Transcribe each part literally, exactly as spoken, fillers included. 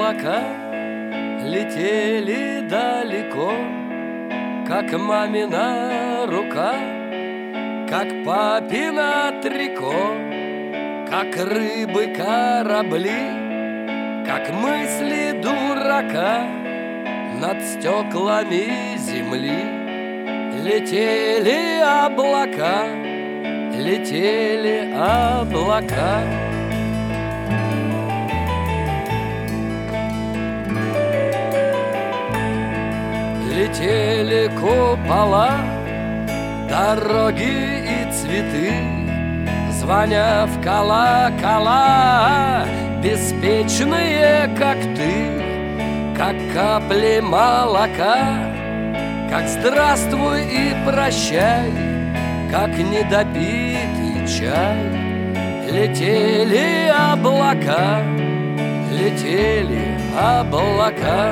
облака летели далеко, как мамина рука, как папина трико, как рыбы корабли, как мысли дурака над стеклами земли. Летели облака, летели облака. Летели купола, дороги и цветы, звоня в колокола, беспечные, как ты, как капли молока, как здравствуй и прощай, как недопитый чай. Летели облака, летели облака.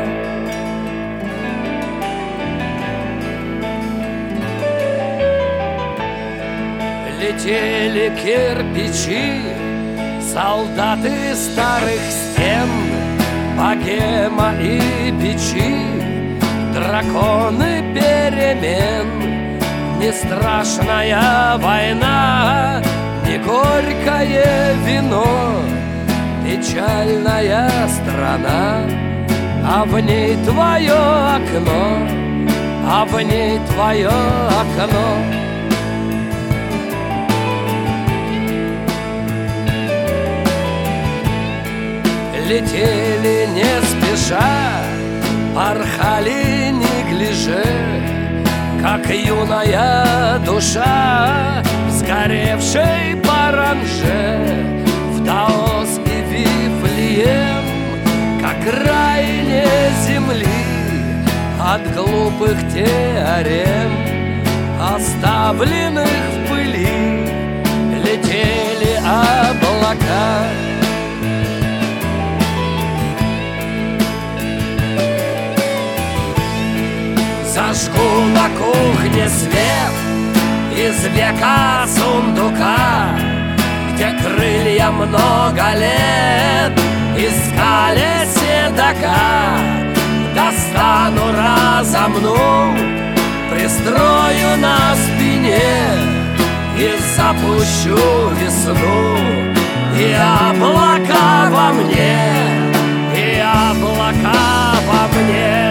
Летели кирпичи, солдаты старых стен, богема и печи, драконы перемен. Не страшная война, не горькое вино, печальная страна, а в ней твое окно, а в ней твое окно. Летели не спеша, порхали неглиже, как юная душа, сгоревшей паранже, в Даос и Вифлеем, как крайне земли от глупых теорем, оставленных в пыли. Летели облака. Зажгу на кухне свет из века сундука, где крылья много лет искали седока. Достану, разомну, пристрою на спине и запущу весну. И облака во мне, и облака во мне.